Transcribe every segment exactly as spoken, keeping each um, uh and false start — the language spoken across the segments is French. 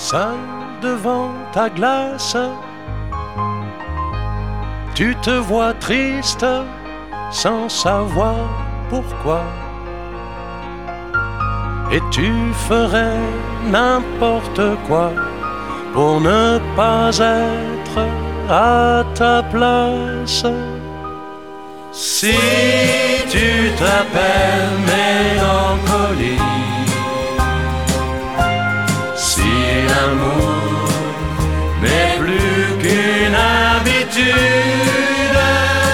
Seul devant ta glace, tu te vois triste sans savoir pourquoi. Et tu ferais n'importe quoi pour ne pas être à ta place. Si tu t'appelles mélancolie, si l'amour n'est plus qu'une habitude,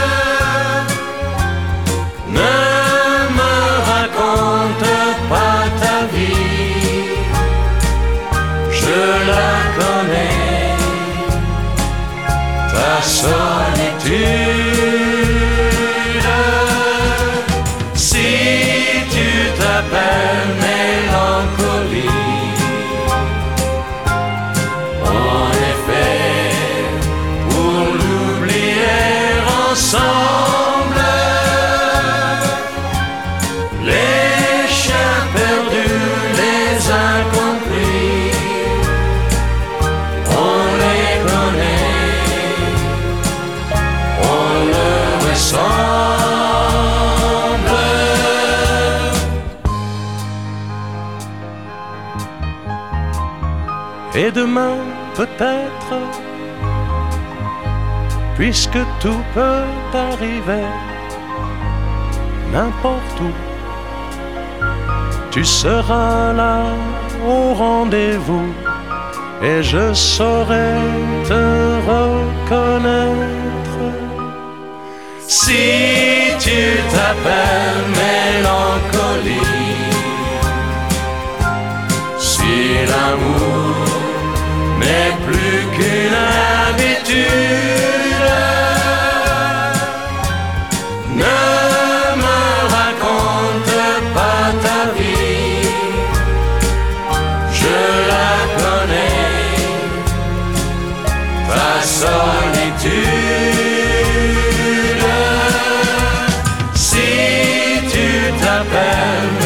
ne me raconte pas ta vie, je la connais, ta solitude. Si tu t'appelles mélancolie, en effet, pour l'oublier ensemble, les chiens perdus, les incompris, on les connaît, on leur ressemble. Et demain peut-être, puisque tout peut arriver, n'importe où, tu seras là au rendez-vous, et je saurai te reconnaître. Si tu t'appelles mélancolie, si l'amour n'est plus qu'une habitude, ne me raconte pas ta vie, je la connais, ta solitude. Si tu t'appelles